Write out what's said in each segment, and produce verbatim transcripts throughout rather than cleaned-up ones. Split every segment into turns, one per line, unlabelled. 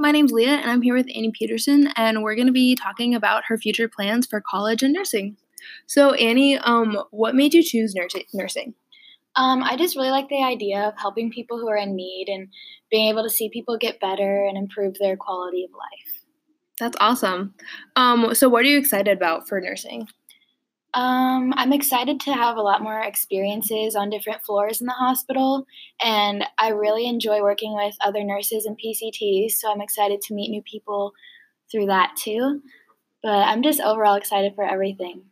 my name's Leah, and I'm here with Annie Peterson, and we're going to be talking about her future plans for college and nursing. So, Annie, um, what made you choose nurs- nursing?
Um, I just really like the idea of helping people who are in need and being able to see people get better and improve their quality of life.
That's awesome. Um, so, what are you excited about for nursing?
Um, I'm excited to have a lot more experiences on different floors in the hospital, and I really enjoy working with other nurses and P C Ts, so I'm excited to meet new people through that too. But I'm just overall excited for everything.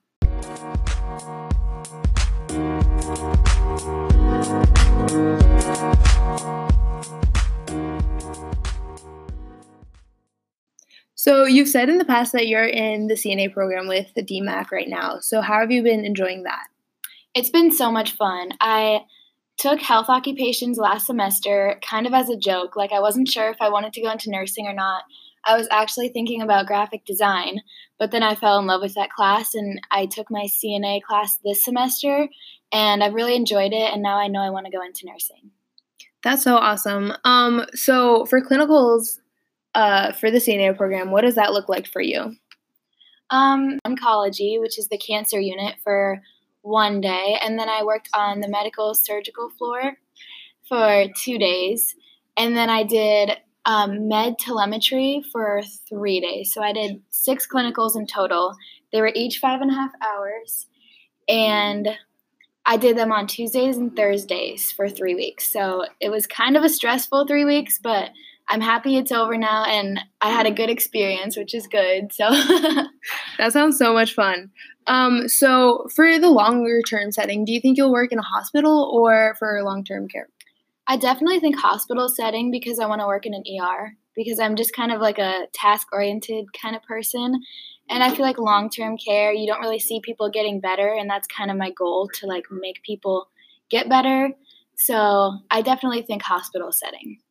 So, you've said in the past that you're in the C N A program with the D MAC right now. So, how have you been enjoying that?
It's been so much fun. I took health occupations last semester kind of as a joke. Like, I wasn't sure if I wanted to go into nursing or not. I was actually thinking about graphic design, but then I fell in love with that class and I took my C N A class this semester and I've really enjoyed it, and now I know I want to go into nursing.
That's so awesome. Um, so, for clinicals uh, for the C N A program, what does that look like for you?
Um, oncology, which is the cancer unit, for one day, and then I worked on the medical surgical floor for two days, and then I did um, med telemetry for three days. So I did six clinicals in total. They were each five and a half hours, and I did them on Tuesdays and Thursdays for three weeks. So it was kind of a stressful three weeks, but I'm happy it's over now, and I had a good experience, which is good. So
that sounds so much fun. Um, so for the longer term setting, do you think you'll work in a hospital or for long-term care?
I definitely think hospital setting because I want to work in an E R because I'm just kind of like a task-oriented kind of person. And I feel like long-term care, you don't really see people getting better, and that's kind of my goal, to like make people get better. So I definitely think hospital setting.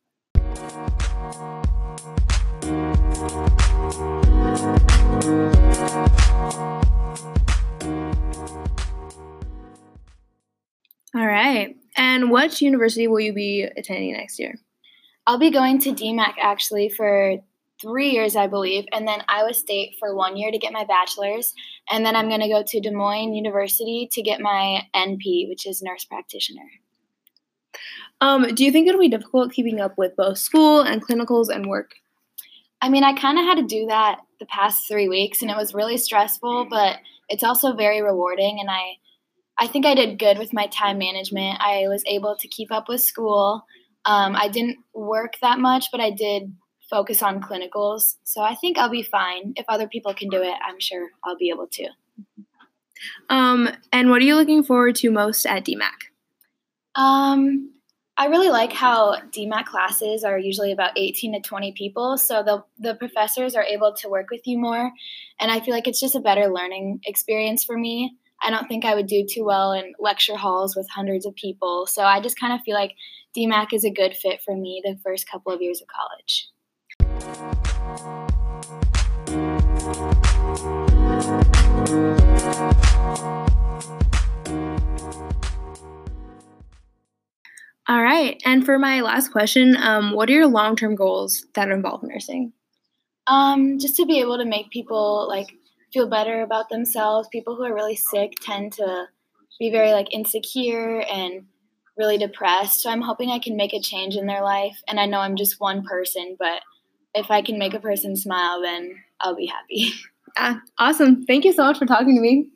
All right. And what university will you be attending next year?
I'll be going to D MAC actually for three years, I believe, and then Iowa State for one year to get my bachelor's. And then I'm going to go to Des Moines University to get my N P, which is nurse practitioner.
Um, do you think it'll be difficult keeping up with both school and clinicals and work?
I mean, I kind of had to do that the past three weeks, and it was really stressful, but it's also very rewarding, and I I think I did good with my time management. I was able to keep up with school. Um, I didn't work that much, but I did focus on clinicals. So I think I'll be fine. If other people can do it, I'm sure I'll be able to.
Um, and what are you looking forward to most at D MAC?
Um, I really like how D MAC classes are usually about eighteen to twenty people, so the the professors are able to work with you more, and I feel like it's just a better learning experience for me. I don't think I would do too well in lecture halls with hundreds of people, so I just kind of feel like D MAC is a good fit for me the first couple of years of college.
All right. And for my last question, um, what are your long-term goals that involve nursing?
Um, just to be able to make people like feel better about themselves. People who are really sick tend to be very like insecure and really depressed. So I'm hoping I can make a change in their life. And I know I'm just one person, but if I can make a person smile, then I'll be happy.
Ah, awesome. Thank you so much for talking to me.